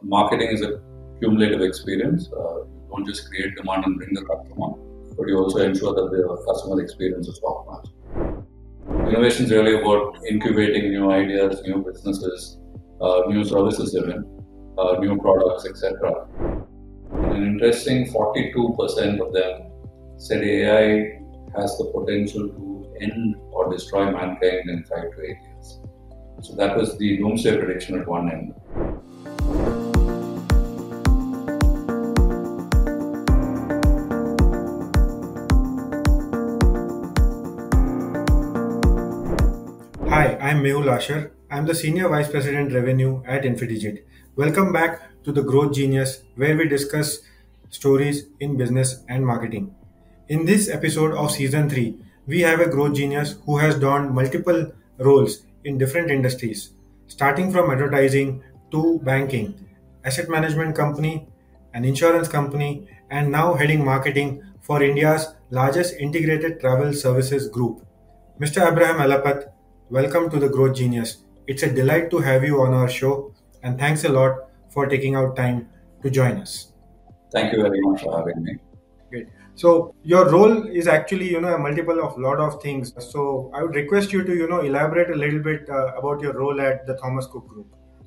marketing is a cumulative experience. You don't just create demand and bring the customer, but you also ensure that the customer experience is top notch. Innovation is really about incubating new ideas, new businesses, new services even, new products, etc. An interesting 42% of them said AI has the potential to end or destroy mankind in 5 to 8 years. So that was the doomsday prediction at one end. Hi, I'm Mehul Asher. I'm the Senior Vice President Revenue at Infidigit. Welcome back to the Growth Genius, where we discuss stories in business and marketing. In this episode of Season 3, we have a growth genius who has donned multiple roles in different industries, starting from advertising to banking, asset management company, an insurance company, and now heading marketing for India's largest integrated travel services group. Mr. Abraham Alapat, welcome to the Growth Genius. It's a delight to have you on our show, and thanks a lot for taking out time to join us. Thank you very much for having me. Great. So your role is actually, a multiple of lot of things. So I would request you to, elaborate a little bit about your role at the Thomas Cook Group.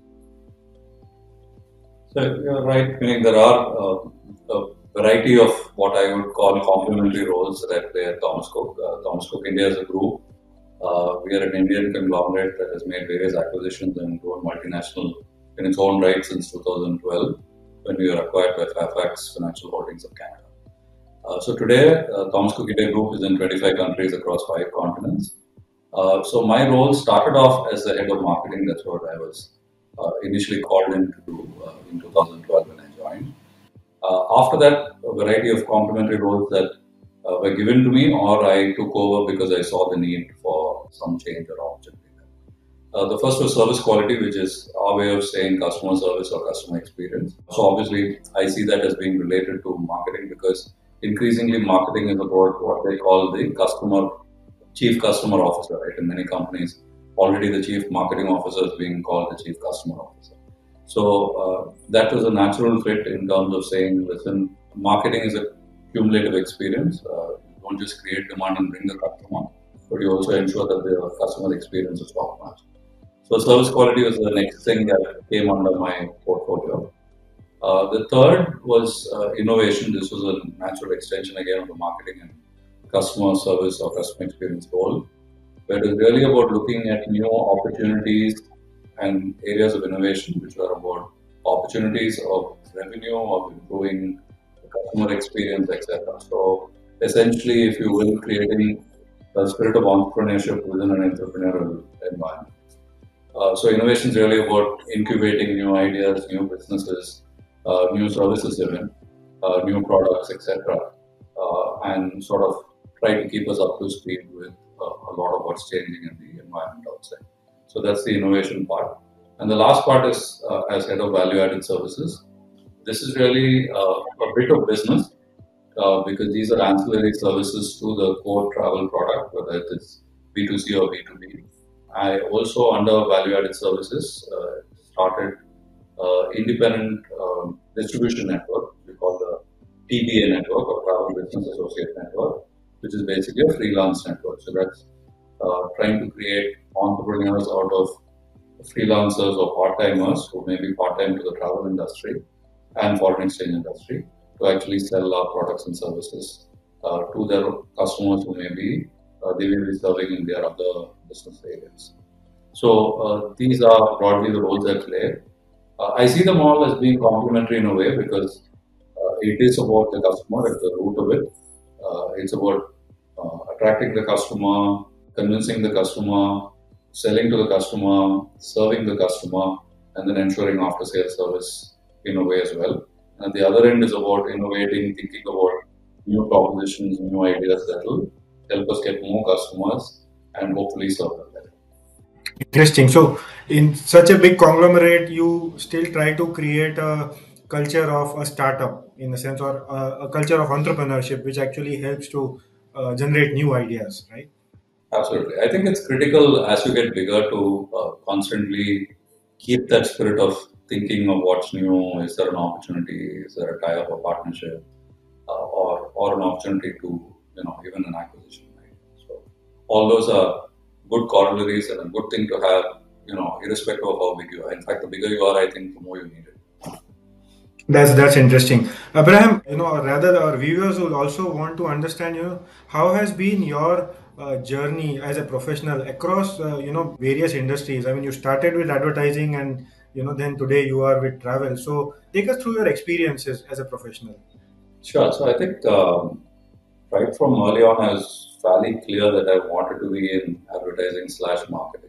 So you're right, meaning there are a variety of what I would call complementary roles that I play at Thomas Cook. Thomas Cook India is a group. We are an Indian conglomerate that has made various acquisitions and grown multinational in its own right since 2012, when we were acquired by Fairfax Financial Holdings of Canada. So today, Thomas Cook India Group is in 25 countries across 5 continents. So my role started off as the head of marketing. That's what I was initially called in to do in 2012 when I joined. After that, a variety of complementary roles that were given to me, or I took over because I saw the need for some change or opportunity. The first was service quality, which is our way of saying customer service or customer experience. So obviously, I see that as being related to marketing, because increasingly marketing is about what they call the chief customer officer, right? In many companies, already the chief marketing officer is being called the chief customer officer. So that was a natural fit in terms of saying, listen, marketing is a cumulative experience. You don't just create demand and bring the customer, but you also ensure that the customer experience is top notch. So service quality was the next thing that came under my portfolio. The third was innovation. This was a natural extension again of the marketing and customer service or customer experience role, where it was really about looking at new opportunities and areas of innovation, which were about opportunities of revenue, of improving the customer experience, etc. So essentially, if you will, creating a spirit of entrepreneurship within an entrepreneurial environment. So innovation is really about incubating new ideas, new businesses, new services even, new products, etc. And sort of try to keep us up to speed with a lot of what's changing in the environment outside. So that's the innovation part. And the last part is as head of value-added services. This is really a bit of business because these are ancillary services to the core travel product, whether it is B2C or B2B. I also, under value-added services, started independent distribution network, we call the TBA network, or Travel Business Associate Network, which is basically a freelance network. So that's trying to create entrepreneurs out of freelancers or part-timers who may be part-time to the travel industry and foreign exchange industry to actually sell our products and services to their customers who they will be serving in their other business areas. So these are broadly the roles I play. I see them all as being complementary in a way, because it is about the customer at the root of it. It's about attracting the customer, convincing the customer, selling to the customer, serving the customer, and then ensuring after-sales service in a way as well. And at the other end is about innovating, thinking about new propositions, new ideas that will help us get more customers and hopefully serve them better. Interesting. So in such a big conglomerate, you still try to create a culture of a startup in a sense, or a culture of entrepreneurship, which actually helps to generate new ideas, right? Absolutely. I think it's critical as you get bigger to constantly keep that spirit of thinking of what's new. Is there an opportunity? Is there a tie-up or partnership, or an opportunity to even an acquisition? Right? So all those are good corollaries and a good thing to have. Irrespective of how big you are. In fact, the bigger you are, I think the more you need it. That's interesting, Abraham. Or rather, our viewers will also want to understand. How has been your journey as a professional across various industries. I mean, you started with advertising, and then today you are with travel. So take us through your experiences as a professional. Sure. So I think right from early on, I was fairly clear that I wanted to be in advertising slash marketing.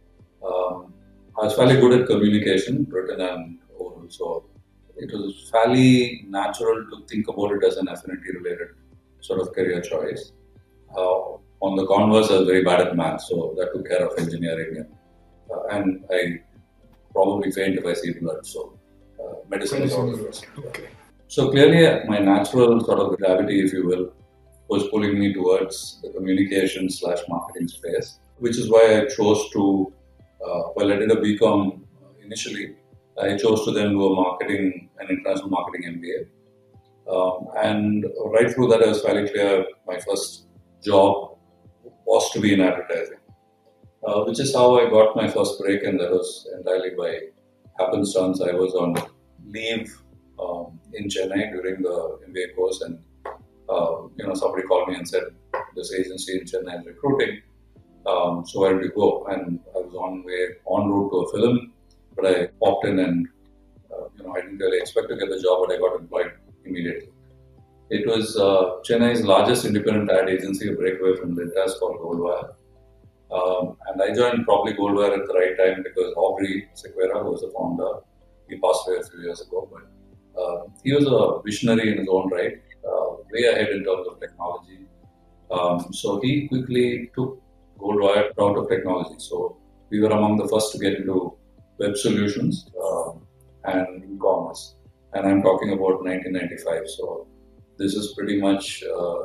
I was fairly good at communication, written and oral, so it was fairly natural to think about it as an affinity related sort of career choice. On the converse, I was very bad at math, so that took care of engineering, and I probably faint if I see blood, so medicine is out of this. Okay. So clearly, my natural sort of gravity, if you will, was pulling me towards the communication slash marketing space, which is why I chose to, I did a BCom initially. I chose to then do a marketing and international marketing MBA. And right through that, I was fairly clear my first job was to be in advertising, which is how I got my first break, and that was entirely by happenstance. I was on leave in Chennai during the MBA course, and somebody called me and said this agency in Chennai is recruiting. So where did you go? And I was en route to a film, but I popped in and I didn't really expect to get the job, but I got employed immediately. It was Chennai's largest independent ad agency, a breakaway from the Deltas called Goldwire. And I joined probably Goldwire at the right time because Aubrey Sequeira, who was the founder, he passed away a few years ago, but he was a visionary in his own right, way ahead in terms of technology. So he quickly took Goldwire out of technology. So we were among the first to get into web solutions and e-commerce. And I'm talking about 1995. So this is pretty much,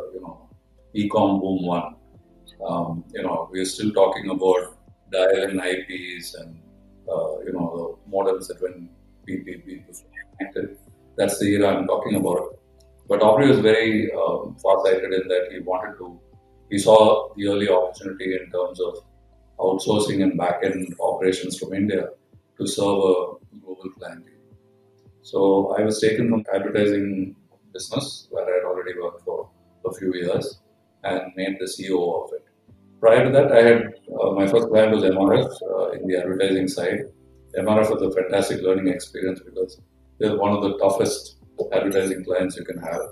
e-com boom one. We're still talking about dial-in IPs and, the modems that when people connected. That's the era I'm talking about. But Aubrey was very far-sighted in that he saw the early opportunity in terms of outsourcing and back-end operations from India to serve a global client. So I was taken from advertising business, where I had already worked for a few years, and made the CEO of it. Prior to that, I had my first client was MRF in the advertising side. MRF was a fantastic learning experience because they're one of the toughest advertising clients you can have.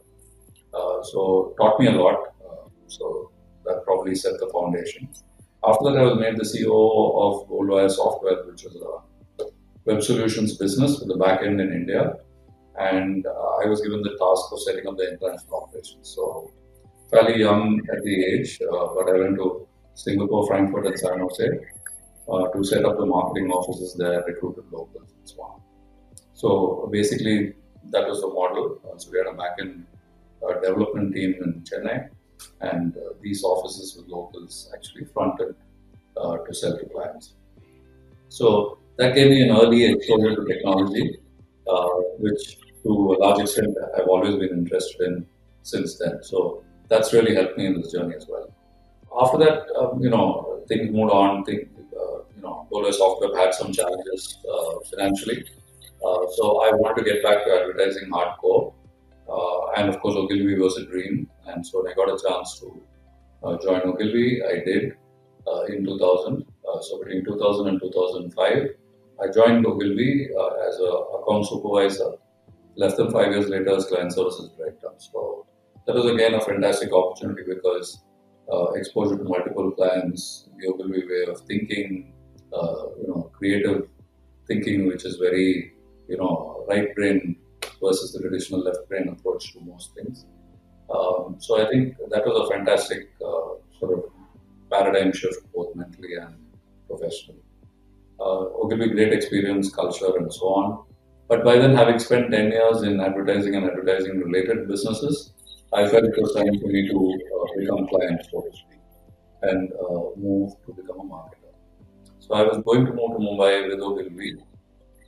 So taught me a lot. So that probably set the foundation. After that, I was made the CEO of Goldwire Software, which is a web solutions business with the back end in India. And I was given the task of setting up the international operations. So fairly young at the age, but I went to Singapore, Frankfurt, and San Jose to set up the marketing offices there, recruited locals, and so on. So basically, that was the model. So we had a back-end development team in Chennai, and these offices with locals actually fronted to sell to clients. So that gave me an early exposure to technology, which to a large extent I've always been interested in since then. So that's really helped me in this journey as well. After that, things moved on. Goldwire Software had some challenges financially. So I wanted to get back to advertising hardcore. And of course, Ogilvy was a dream. And so when I got a chance to join Ogilvy, I did in 2000. So between 2000 and 2005, I joined Ogilvy as an account supervisor. Less than 5 years later, as client services director. So that was again a fantastic opportunity because exposure to multiple clients, the Ogilvy way of thinking, creative thinking, which is very, right brain versus the traditional left brain approach to most things. So I think that was a fantastic sort of paradigm shift, both mentally and professionally. Ogilvy, great experience, culture, and so on. But by then, having spent 10 years in advertising and advertising related businesses, I felt it was time for me to become client, so to speak, and move to become a marketer. So I was going to move to Mumbai with Ogilvy,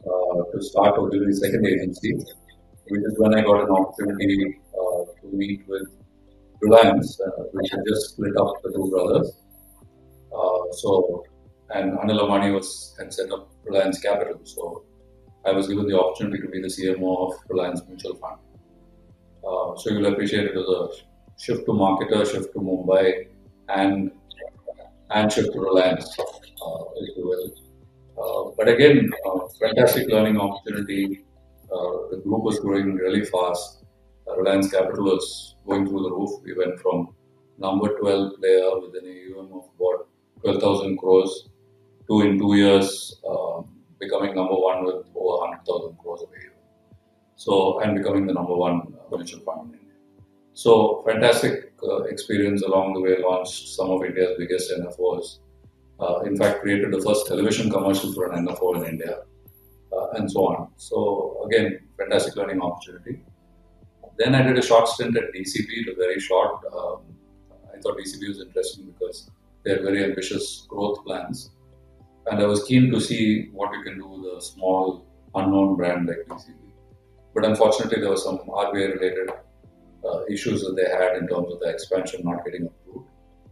to start Ogilvy's second agency, which is when I got an opportunity to meet with Reliance, which had just split up the two brothers. And Anil Ambani had set up Reliance Capital. So I was given the opportunity to be the CMO of Reliance Mutual Fund. So you'll appreciate it was a shift to marketer, shift to Mumbai, and shift to Reliance, if you will. But again, fantastic learning opportunity. The group was growing really fast. Reliance Capital was going through the roof. We went from number 12 player with an AUM of about 12,000 crores to in 2 years becoming number one with over 100,000 crores of AUM. So, and becoming the number one mutual fund in India. So, fantastic experience along the way. Launched some of India's biggest NFOs. In fact, created the first television commercial for an NFO in India, and so on. So, again, fantastic learning opportunity. Then I did a short stint at DCP. It was very short. I thought DCP was interesting because they had very ambitious growth plans. And I was keen to see what you can do with a small, unknown brand like DCP. But unfortunately, there were some RBI related issues that they had in terms of the expansion not getting approved,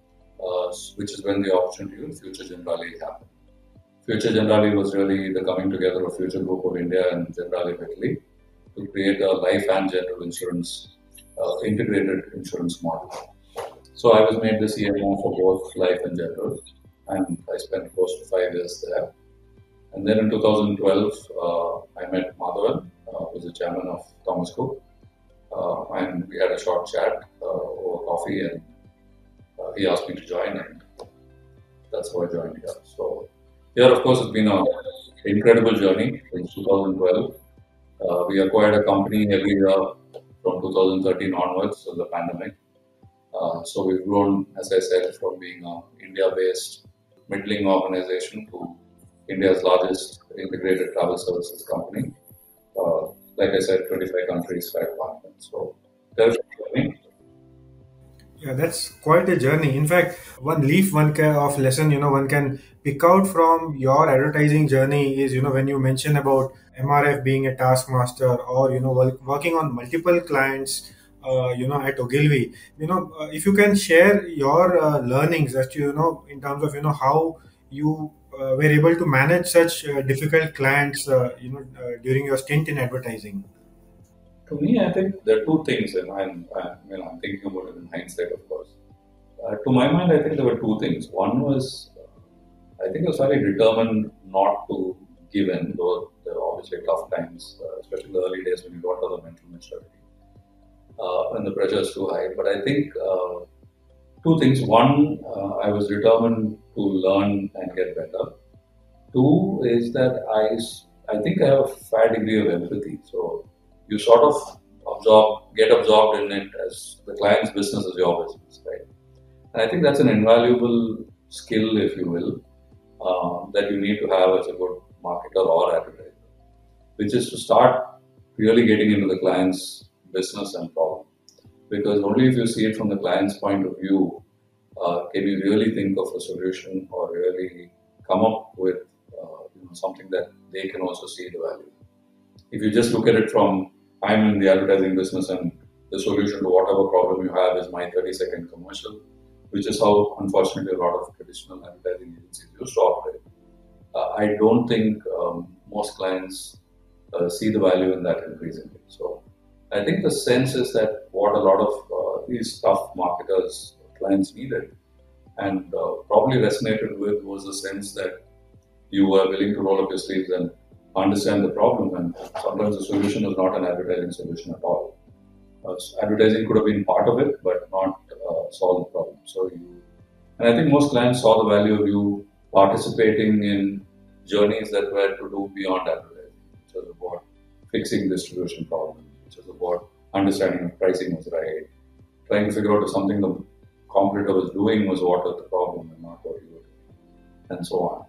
which is when the opportunity with Future Generali happened. Future Generali was really the coming together of Future Group of India and Generali of Italy to create a life and general insurance integrated insurance model. So I was made the CMO for both life and general, and I spent close to 5 years there. And then in 2012, I met Madhavan, who was the chairman of Thomas Cook, and we had a short chat over coffee, and he asked me to join, and that's how I joined here. So here, of course, it's been an incredible journey since 2012. We acquired a company every year from 2013 onwards, so the pandemic. So we've grown, as I said, from being an India-based middling organization to India's largest integrated travel services company. Like I said, 25 countries, 5 continents. So there's a journey. Yeah, that's quite a journey. In fact, one leaf one of lesson one can pick out from your advertising journey is when you mention about MRF being a taskmaster, or working on multiple clients at Ogilvy. If you can share your learnings as to in terms of how you were able to manage such difficult clients during your stint in advertising. To me, I think there are two things, and I'm thinking about it in hindsight, of course. To my mind, I think there were two things. One was, I think I was very determined not to give in, though there were obviously tough times, especially in the early days when you don't have the mental maturity and the pressure is too high. But I think two things. One, I was determined to learn and get better. Two is that I think I have a fair degree of empathy. So you sort of get absorbed in it as the client's business is your business, right? And I think that's an invaluable skill, if you will, that you need to have as a good marketer or advertiser, which is to start really getting into the client's business and problem. Because only if you see it from the client's point of view, can you really think of a solution or really come up with something that they can also see the value. If you just look at it from, I'm in the advertising business and the solution to whatever problem you have is my 30-second commercial, which is how, unfortunately, a lot of traditional advertising agencies used to operate. I don't think most clients see the value in that increasingly. So I think the sense is that what a lot of these tough marketers, clients needed and probably resonated with was the sense that you were willing to roll up your sleeves and understand the problem, and sometimes the solution is not an advertising solution at all. Advertising could have been part of it, but not solve the problem. And I think most clients saw the value of you participating in journeys that were to do beyond advertising, which was about fixing distribution problems, which was about understanding if pricing was right, trying to figure out if something the competitor was doing was what was the problem and not what you were doing, and so on.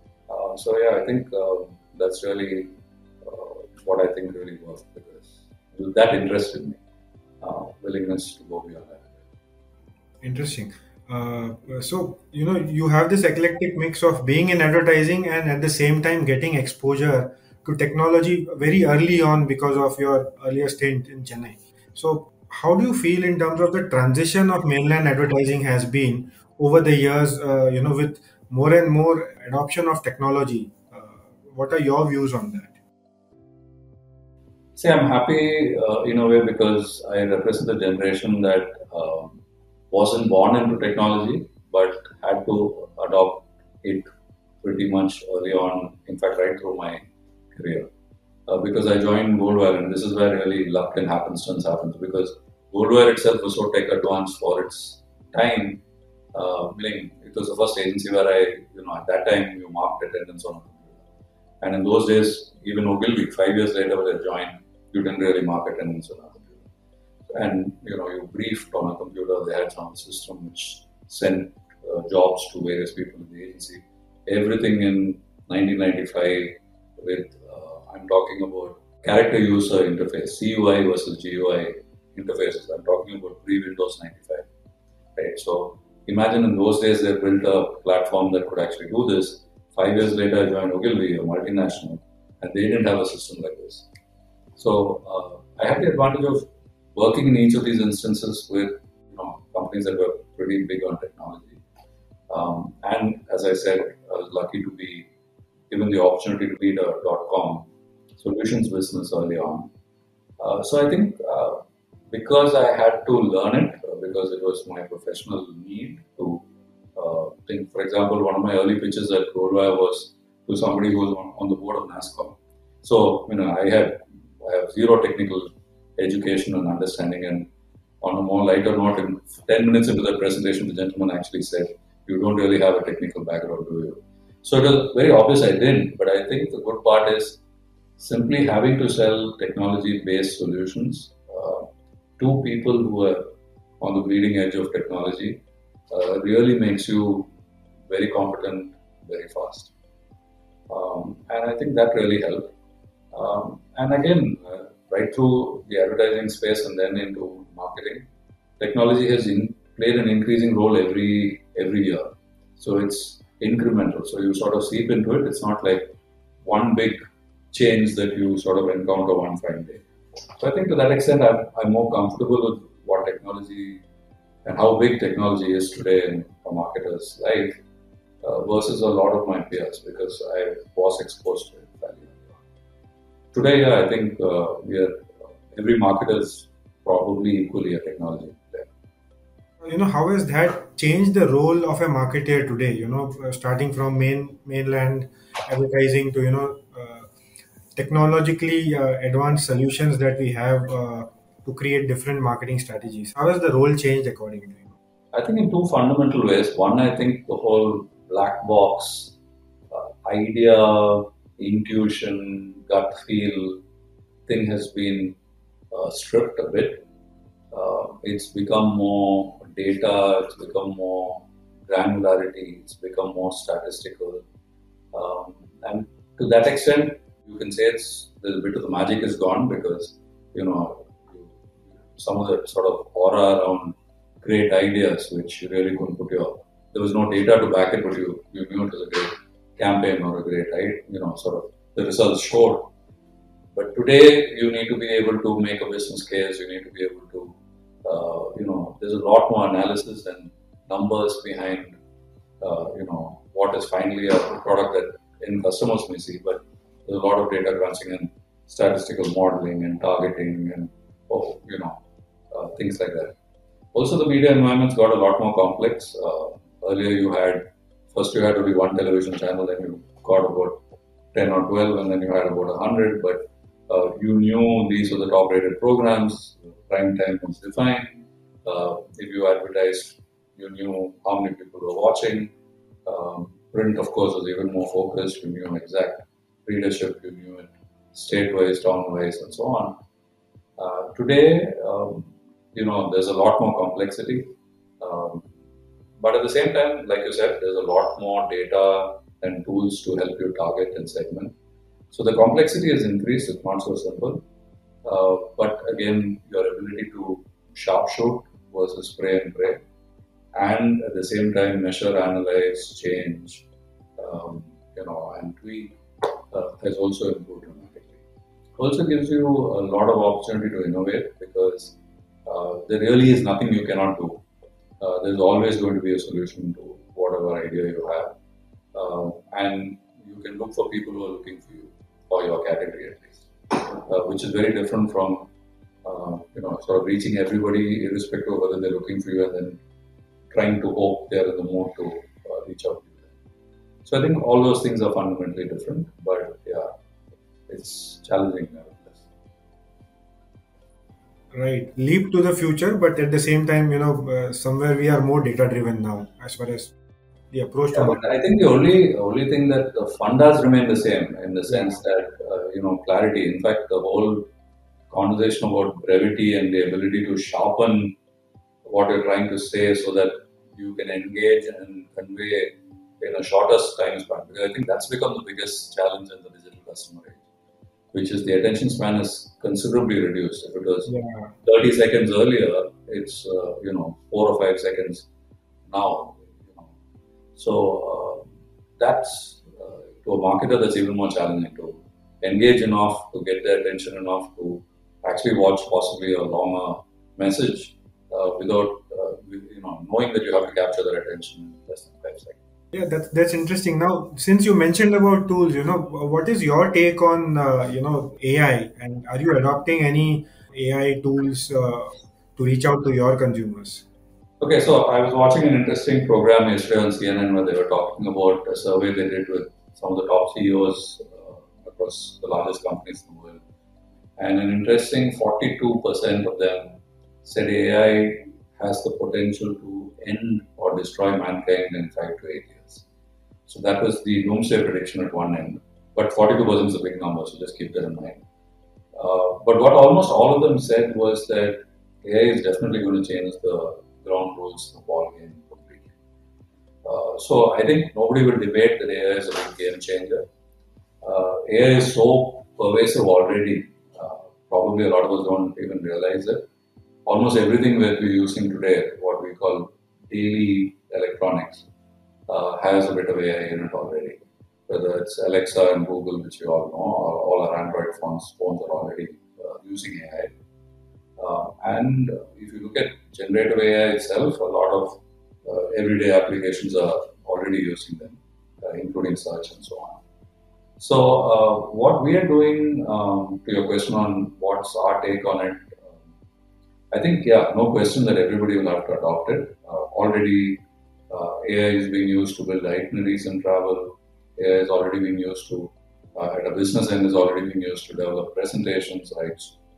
I think that's really what I think really worked, because that interested me, willingness to go beyond that. Interesting. So you have this eclectic mix of being in advertising and at the same time getting exposure to technology very early on because of your earlier stint in Chennai. So, how do you feel in terms of the transition of mainland advertising has been over the years? With more and more adoption of technology. What are your views on that? See, I'm happy in a way because I represent the generation that wasn't born into technology but had to adopt it pretty much early on, in fact, right through my career. Because I joined Goldwire, and this is where really luck and happenstance happens because Goldwire itself was so tech advanced for its time. Meaning it was the first agency where at that time, you marked attendance on a computer. And in those days, even Ogilvy, 5 years later when I joined, you didn't really mark attendance on a computer. And, you briefed on a computer, they had some system which sent jobs to various people in the agency. Everything in 1995 with, I'm talking about character user interface, CUI versus GUI interfaces. I'm talking about pre-Windows 95, right? So imagine in those days they built a platform that could actually do this. 5 years later, I joined Ogilvy, a multinational, and they didn't have a system like this. So I had the advantage of working in each of these instances with companies that were pretty big on technology. And as I said, I was lucky to be given the opportunity to lead a .com solutions business early on. So I think because I had to learn it, because it was my professional need to think. For example, one of my early pitches at Goldwire was to somebody who was on the board of NASCOM. So I have zero technical education and understanding, and on a more lighter note, in 10 minutes into the presentation, the gentleman actually said, "You don't really have a technical background, do you?" So it was very obvious I didn't, but I think the good part is simply having to sell technology-based solutions to people who are on the bleeding edge of technology really makes you very competent very fast. And I think that really helped. And again, right through the advertising space and then into marketing, technology has played an increasing role every year. So it's incremental. So you sort of seep into it. It's not like one big change that you sort of encounter one fine day. So I think to that extent, I'm more comfortable with what technology and how big technology is today in a marketer's life versus a lot of my peers because I was exposed to it fairly early on. Today, I think every marketer is probably equally a technology player. How has that changed the role of a marketer today? Starting from mainland advertising to technologically advanced solutions that we have to create different marketing strategies. How has the role changed according to you? I think in two fundamental ways. One, I think the whole black box idea, intuition, gut feel thing has been stripped a bit. It's become more data, it's become more granularity, it's become more statistical. And to that extent, you can say there's a bit of the magic is gone because, some of the sort of aura around great ideas, which you really couldn't there was no data to back it, but you knew it was a great campaign or a great idea, sort of the results showed. But today, you need to be able to make a business case, you need to be able to, there's a lot more analysis and numbers behind, what is finally a product that end customers may see, but there's a lot of data crunching and statistical modeling and targeting and, things like that. Also, the media environment's got a lot more complex. Earlier, you had only one television channel, then you got about 10 or 12, and then you had about 100, but you knew these were the top-rated programs, prime time was defined. If you advertised, you knew how many people were watching. Print, of course, was even more focused. You knew exact readership, you knew it state-wise, town-wise, and so on. Today, there's a lot more complexity. But at the same time, like you said, there's a lot more data and tools to help you target and segment. So the complexity has increased. It's not so simple. But again, your ability to sharpshoot versus spray and pray, and at the same time measure, analyze, change, and tweak has also improved. also gives you a lot of opportunity to innovate because there really is nothing you cannot do. There's always going to be a solution to whatever idea you have. And you can look for people who are looking for you, or your category at least, which is very different from sort of reaching everybody irrespective of whether they're looking for you and then trying to hope they're in the mood to reach out to you. So I think all those things are fundamentally different, but yeah, it's challenging nevertheless. Right. Leap to the future, but at the same time, somewhere we are more data driven now as far as the approach to Yeah, but market. I think the only thing that the fund does remain the same in the Yeah. sense that clarity. In fact, the whole conversation about brevity and the ability to sharpen what you're trying to say so that you can engage and convey in a shortest time span. Because I think that's become the biggest challenge in the digital customer age, which is the attention span is considerably reduced. If it was Yeah. 30 seconds earlier, it's 4 or 5 seconds now. So that's to a marketer that's even more challenging to engage enough to get their attention enough to actually watch possibly a longer message without knowing that you have to capture their attention in less than 5 seconds. Yeah, that's interesting. Now, since you mentioned about tools, what is your take on AI, and are you adopting any AI tools to reach out to your consumers? Okay, so I was watching an interesting program yesterday on CNN where they were talking about a survey they did with some of the top CEOs across the largest companies in the world. And an interesting 42% of them said AI has the potential to end or destroy mankind in 5 to 8 years. So that was the doomsday prediction at one end. But 42% is a big number, so just keep that in mind. But what almost all of them said was that AI is definitely going to change the ground rules, the ball game completely. So I think nobody will debate that AI is a big game changer. AI is so pervasive already. Probably a lot of us don't even realize it. Almost everything that we're using today, what we call daily electronics, has a bit of AI in it already. Whether it's Alexa and Google, which you all know, or all our Android phones are already using AI. And if you look at generative AI itself, a lot of everyday applications are already using them, including search and so on. So, what we are doing, to your question on what's our take on it, I think, yeah, no question that everybody will have to adopt it. Already, AI is being used to build itineraries and travel. AI is already being used to, at a business end, is already being used to develop presentations, right?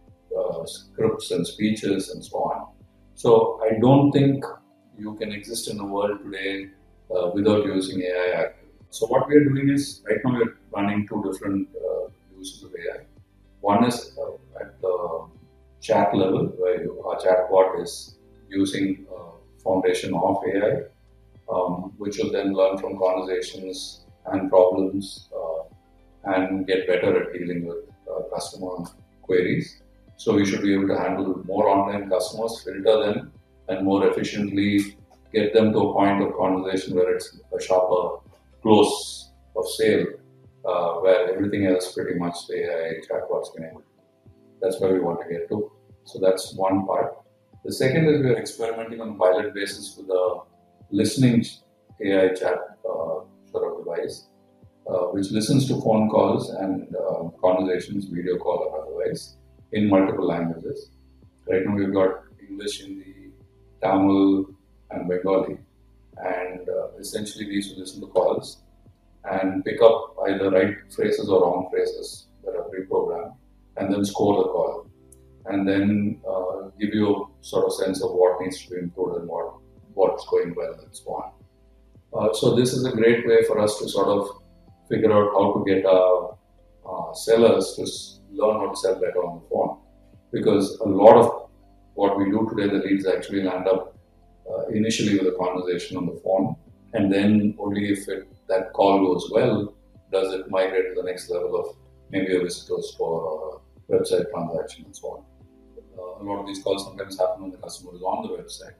Scripts and speeches and so on. So I don't think you can exist in the world today without using AI. So what we are doing is right now we're running two different uses of AI. One is at the chat level where our chatbot is using a foundation of AI, which will then learn from conversations and problems and get better at dealing with customer queries. So we should be able to handle more online customers, filter them, and more efficiently get them to a point of conversation where it's a sharper close of sale, where everything else pretty much the AI chatbots can able to. That's where we want to get to. So that's one part. The second is we're experimenting on a pilot basis with a listening AI chat sort of device, which listens to phone calls and conversations, video call or otherwise, in multiple languages. Right now we've got English, Hindi, Tamil, and Bengali, and essentially these will listen to calls and pick up either right phrases or wrong phrases that are pre-programmed, and then score the call, and then give you a sort of sense of what needs to be improved and what's going well and so on. So this is a great way for us to sort of figure out how to get our sellers to learn how to sell better on the phone, because a lot of what we do today, the leads actually land up initially with a conversation on the phone, and then only if that call goes well, does it migrate to the next level of maybe a visit to a store or a website transaction and so on. A lot of these calls sometimes happen when the customer is on the website.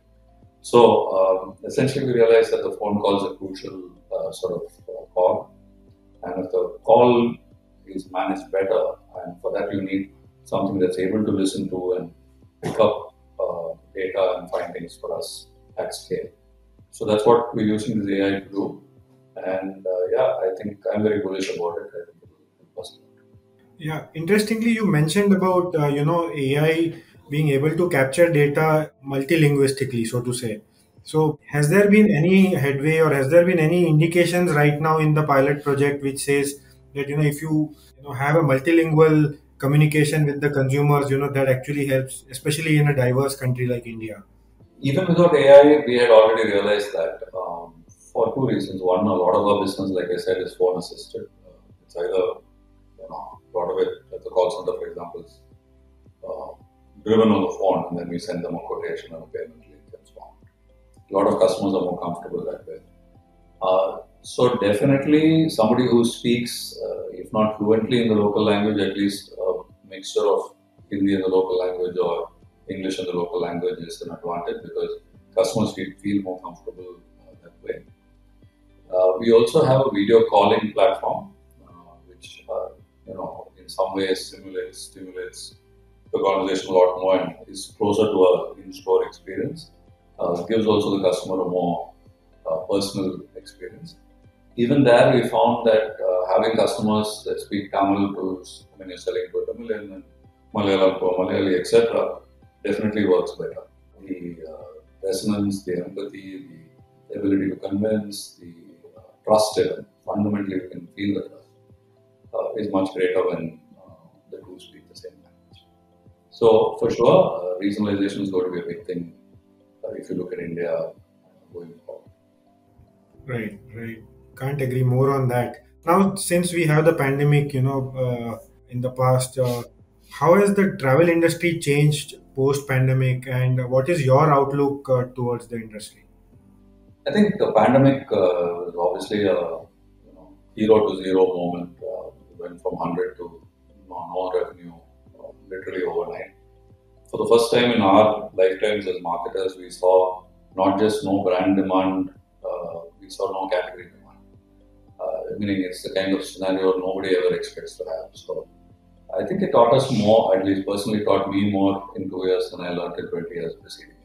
So essentially, we realize that the phone call is a crucial sort of call, and if the call is managed better. And for that, you need something that's able to listen to and pick up data and findings for us at scale. So that's what we're using this AI to do. And yeah, I think I'm very bullish about it. I think it will help us. Yeah, interestingly, you mentioned about AI being able to capture data multilinguistically, so to say. So, has there been any headway, or has there been any indications right now in the pilot project which says that if you have a multilingual communication with the consumers, that actually helps, especially in a diverse country like India. Even without AI, we had already realized that for two reasons. One, a lot of our business, like I said, is phone assisted. It's either, a lot of it, at the call center, for example, is uh, driven on the phone, and then we send them a quotation and a payment link and so on. A lot of customers are more comfortable that way. So definitely somebody who speaks, if not fluently in the local language, at least a mixture of Hindi in the local language or English in the local language is an advantage because customers feel more comfortable that way. We also have a video calling platform, which in some ways stimulates the conversation a lot more and is closer to a in-store experience. Gives also the customer a more personal experience. Even there, we found that having customers that speak Tamil to when you're selling to a Tamilian and Malayalam to a Malayali, etc., definitely works better. The resonance, the empathy, the ability to convince, the trust, fundamentally you can feel the trust, is much greater when the two speak the same language. So, for sure, regionalization is going to be a big thing if you look at India going forward. Right, right. Can't agree more on that. Now, since we have the pandemic, in the past, how has the travel industry changed post-pandemic, and what is your outlook towards the industry? I think the pandemic was obviously a hero to zero moment. We went from 100 to no revenue literally overnight. For the first time in our lifetimes as marketers, we saw not just no brand demand, we saw no category demand. Meaning it's the kind of scenario nobody ever expects to have. So I think it taught us more, at least personally taught me more in 2 years than I learned in 20 years preceding.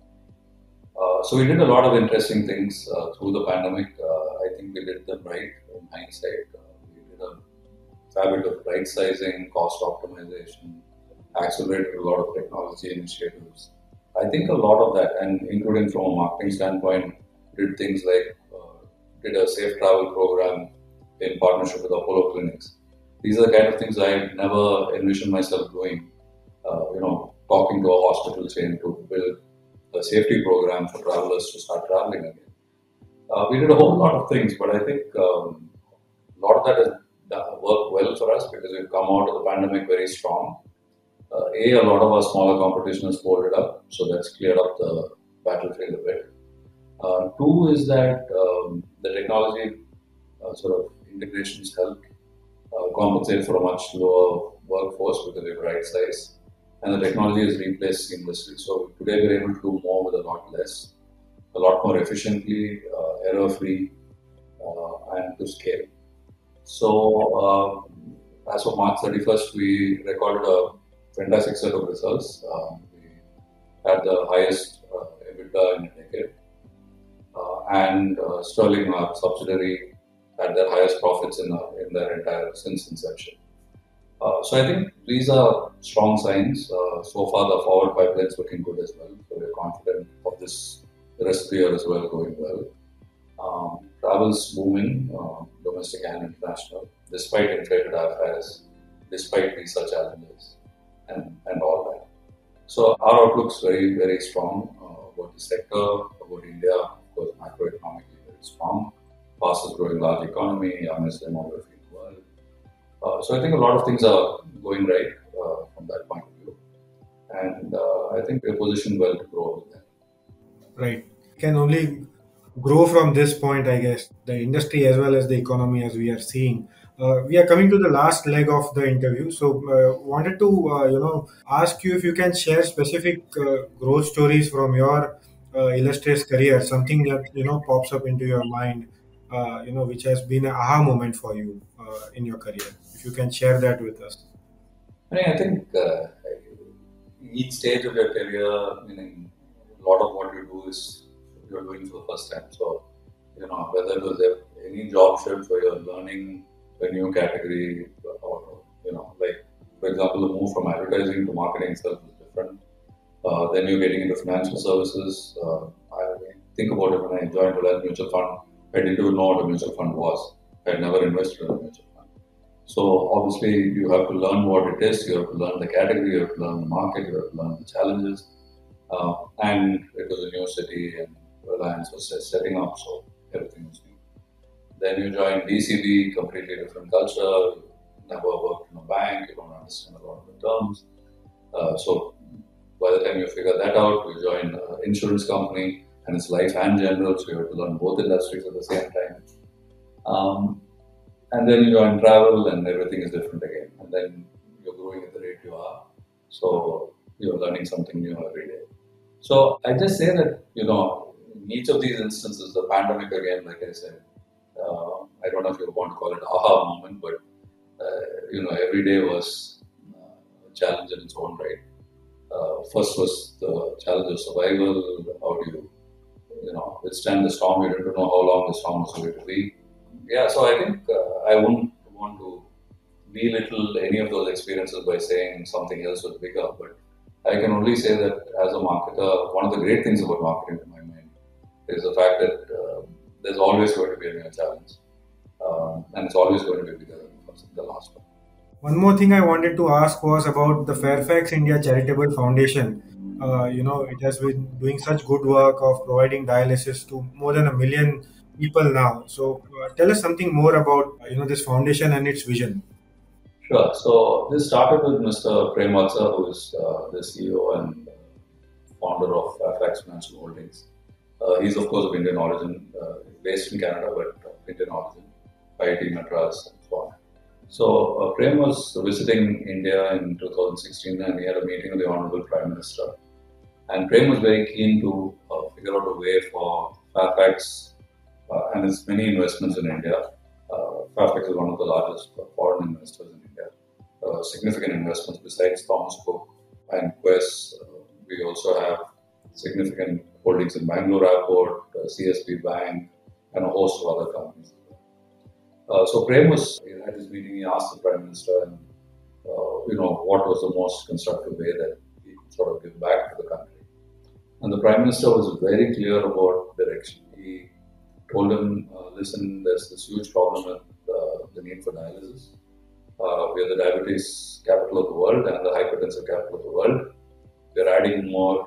So we did a lot of interesting things through the pandemic. I think we did them right in hindsight. We did a fair bit of right sizing, cost optimization, accelerated a lot of technology initiatives. I think a lot of that, and including from a marketing standpoint, did things like did a safe travel program in partnership with Apollo Clinics. These are the kind of things I had never envisioned myself doing. Talking to a hospital chain to build a safety program for travelers to start traveling again. We did a whole lot of things, but I think a lot of that has worked well for us because we've come out of the pandemic very strong. A lot of our smaller competition has folded up, so that's cleared up the battlefield a bit. Two is that the technology sort of integrations help compensate for a much lower workforce because we've right size, and the technology is replaced seamlessly. So today we're able to do more with a lot less, a lot more efficiently, error-free, and to scale. So as of March 31st, we recorded a fantastic set of results. We had the highest EBITDA in a decade, and Sterling, our subsidiary, had their highest profits in their entire since inception. So I think these are strong signs. So far, the forward pipeline is looking good as well. So we're confident of this the rest of the year as well going well. Travel's booming, domestic and international, despite inflated airfares, despite visa challenges, and all that. So our outlook's very, very strong about the sector, about India, of course, macroeconomically very strong, fastest growing large economy, youngest demography in the world. So I think a lot of things are going right from that point of view. And I think we're positioned well to grow with them. Right. Can only grow from this point, I guess, the industry as well as the economy as we are seeing. We are coming to the last leg of the interview. So, wanted to, ask you if you can share specific growth stories from your illustrious career, something that, pops up into your mind, which has been an aha moment for you in your career. If If you can share that with us. I think each stage of your career, meaning a lot of what you do is you're doing for the first time. So, whether it was any job shift where you're learning a new category or, like, for example, the move from advertising to marketing itself is different. Then you're getting into financial services. I think about it when I joined Reliance Mutual Fund, I didn't even know what a mutual fund was. I had never invested in a mutual fund. So obviously you have to learn what it is, you have to learn the category, you have to learn the market, you have to learn the challenges. And it was a new city and Reliance was just setting up, so everything was new. Then you join DCB, completely different culture, never worked in a bank, you don't understand a lot of the terms. So by the time you figure that out, you join an insurance company and it's life and general, so you have to learn both industries at the same time. And then you join travel and everything is different again. And then you're growing at the rate you are. So you're learning something new every day. So I just say that, in each of these instances, the pandemic again, like I said, I don't know if you want to call it aha moment, but, every day was a challenge in its own right. First was the challenge of survival. How do you, withstand the storm? You didn't know how long the storm was going to be. Yeah, so I think I wouldn't want to belittle any of those experiences by saying something else was bigger, but I can only say that as a marketer, one of the great things about marketing in my mind is the fact that there's always going to be a new challenge, and it's always going to be bigger than the last one. One more thing I wanted to ask was about the Fairfax India Charitable Foundation. It has been doing such good work of providing dialysis to more than 1 million people now. So, tell us something more about this foundation and its vision. Sure. So this started with Mr. Prem Vatsa, who is the CEO and founder of Fairfax Financial Holdings. He's of course of Indian origin, based in Canada, but Indian origin, IIT Madras and so on. So Prem was visiting India in 2016 and he had a meeting with the Honorable Prime Minister. And Prem was very keen to figure out a way for Fairfax and its many investments in India. Fairfax is one of the largest foreign investors in India. Significant investments besides Thomas Cook and Quess. We also have significant holdings in Bangalore Airport, CSB Bank, and a host of other companies. So Prem was at this meeting. He asked the Prime Minister, and what was the most constructive way that he could sort of give back to the country. And the Prime Minister was very clear about direction. He told him, listen, there's this huge problem with the need for dialysis. We are the diabetes capital of the world and the hypertensive capital of the world. We're adding more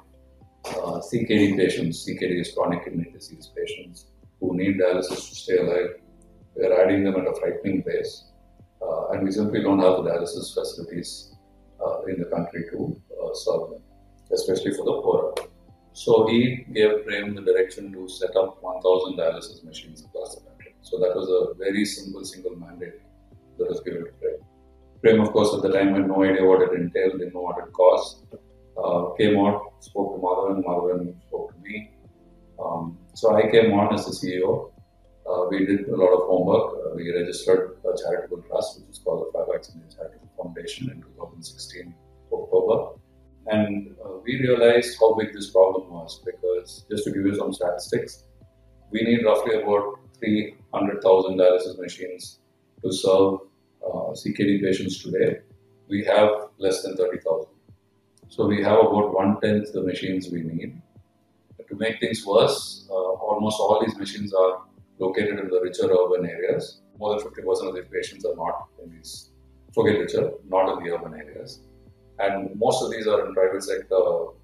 CKD patients. CKD is chronic kidney disease patients who need dialysis to stay alive. We're adding them at a frightening pace. And we simply don't have the dialysis facilities in the country to serve them, especially for the poorer. So he gave Prem the direction to set up 1,000 dialysis machines across the country. So that was a very simple single mandate that was given to Prem. Prem, of course, at the time had no idea what it entailed, didn't know what it cost. Came out, spoke to Madhavan spoke to me. So I came on as the CEO. We did a lot of homework. We registered a charitable trust, which is called the Fairfax India Charitable Foundation in 2016, October. And we realized how big this problem was because, just to give you some statistics, we need roughly about 300,000 dialysis machines to serve CKD patients today. We have less than 30,000. So we have about 1/10 the machines we need. To make things worse, almost all these machines are located in the richer urban areas. More than 50% of these patients are not in these, forget richer, not in the urban areas. And most of these are in private sector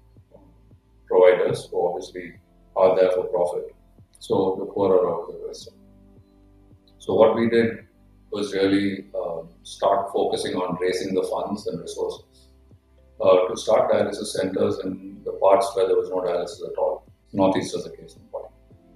providers who obviously are there for profit. So the poor are out of the question. So what we did was really start focusing on raising the funds and resources to start dialysis centers in the parts where there was no dialysis at all. Northeast is a case in point.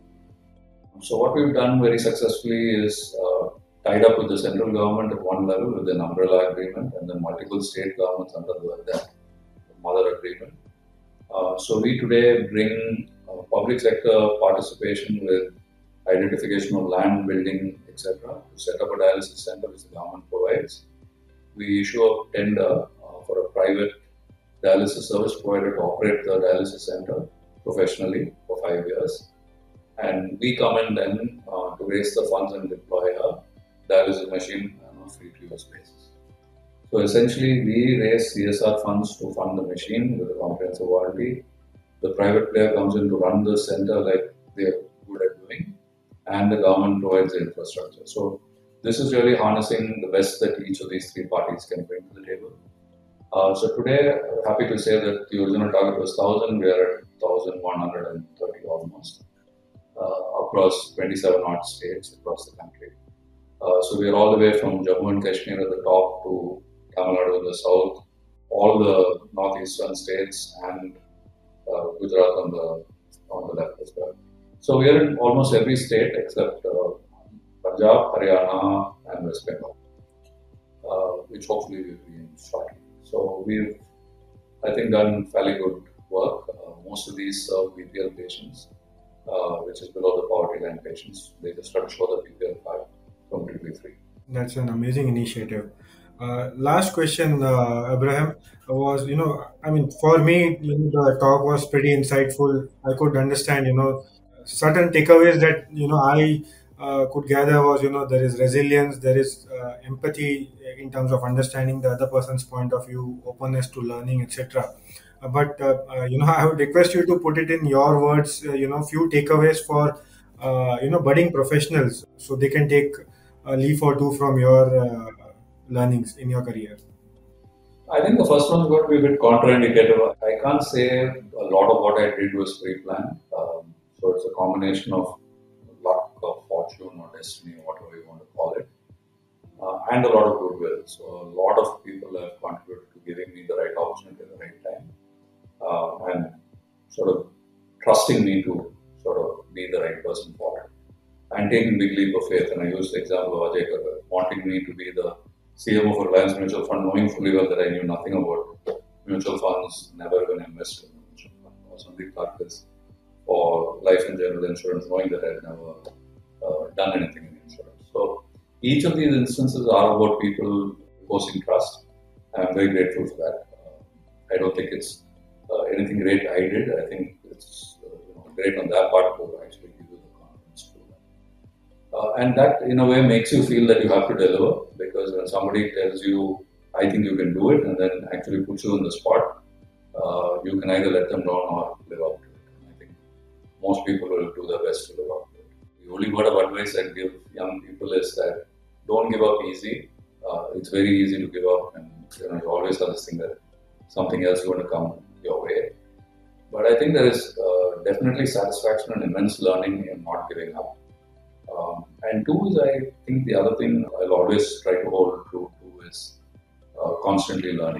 So what we've done very successfully is tied up with the central government at one level with an umbrella agreement and then multiple state governments under that mother agreement. So we today bring public sector participation with identification of land, building, etc. to set up a dialysis center which the government provides. we issue a tender for a private dialysis service provider to operate the dialysis center professionally for 5 years. And we come in then to raise the funds and deploy a dialysis machine on a free-to-use basis. So essentially, we raise CSR funds to fund the machine with a comprehensive warranty. The private player comes in to run the center like they're good at doing, and the government provides the infrastructure. So this is really harnessing the best that each of these three parties can bring to the table. So today, happy to say that the original target was 1,000. We are at 1,130 almost across 27 odd states across the country. So we are all the way from Jammu and Kashmir at the top to Tamil Nadu in the south, all the northeastern states, and Gujarat on the left as well. So we are in almost every state except Punjab, Haryana, and West Bengal, which hopefully will be in shortly. So we've, I think, done fairly good work. Most of these serve BPL patients, which is below the poverty line patients. They just try to show the BPL card completely free. That's an amazing initiative. Last question, Abraham, was, for me, the talk was pretty insightful. I could understand, certain takeaways that, I could gather was, there is resilience, there is empathy in terms of understanding the other person's point of view, openness to learning, etc. I would request you to put it in your words, few takeaways for, budding professionals so they can take a leaf or two from your learnings in your career. I think the first one is going to be a bit contraindicative. I can't say a lot of what I did was pre-planned. So it's a combination of luck or fortune or destiny, whatever you want to call it, and a lot of goodwill. So a lot of people have contributed to giving me the right opportunity at the right time, and sort of trusting me to sort of be the right person for it, and taking big leap of faith. And I used the example of Ajay Kagar wanting me to be the CMO for Reliance Mutual Fund, knowing fully well that I knew nothing about mutual funds, never even invested in a mutual fund, or Sandeep Karkis, or life and general insurance, knowing that I had never done anything in insurance. So each of these instances are about people posing trust. I'm very grateful for that. I don't think it's anything great I did. I think it's great on their part to actually give you the confidence to do that. And that, in a way, makes you feel that you have to deliver, because when somebody tells you, I think you can do it, and then actually puts you on the spot, you can either let them down or live up to it. And I think most people will do their best to live up to it. The only word of advice I give young people is that don't give up easy. It's very easy to give up, and you always have this thing that something else is going to come your way. But I think there is definitely satisfaction and immense learning in not giving up. And two is, I think the other thing I'll always try to hold true to is constantly learning.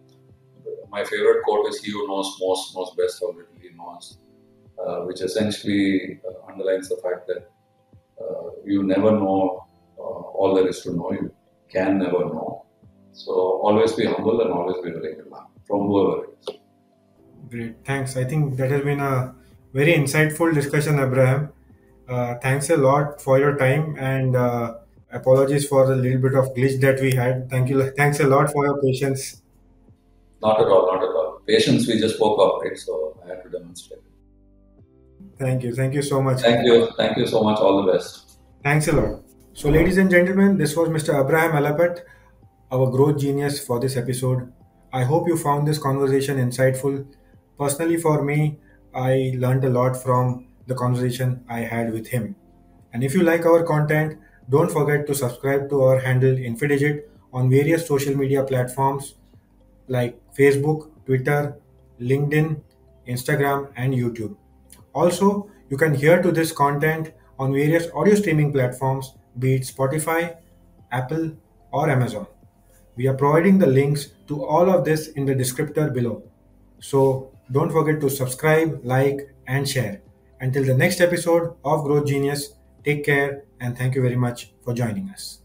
My favorite quote is, "He who knows most knows best how little he knows," which essentially underlines the fact that you never know all there is to know. You can never know. So always be humble and always be willing to learn from whoever it is. Great, thanks. I think that has been a very insightful discussion, Abraham. Thanks a lot for your time, and apologies for the little bit of glitch that we had. Thank you. Thanks a lot for your patience. Not at all, not at all. Patience, we just spoke of, right? So I had to demonstrate. Thank you. Thank you so much. Thank you so much. All the best. Thanks a lot. So, ladies and gentlemen, this was Mr. Abraham Alapat, our growth genius for this episode. I hope you found this conversation insightful. Personally, for me, I learned a lot from the conversation I had with him. And if you like our content, don't forget to subscribe to our handle InfiDigit on various social media platforms like Facebook, Twitter, LinkedIn, Instagram, and YouTube. Also, you can hear to this content on various audio streaming platforms, be it Spotify, Apple, or Amazon. We are providing the links to all of this in the descriptor below. So don't forget to subscribe, like, and share. Until the next episode of Growth Genius, take care and thank you very much for joining us.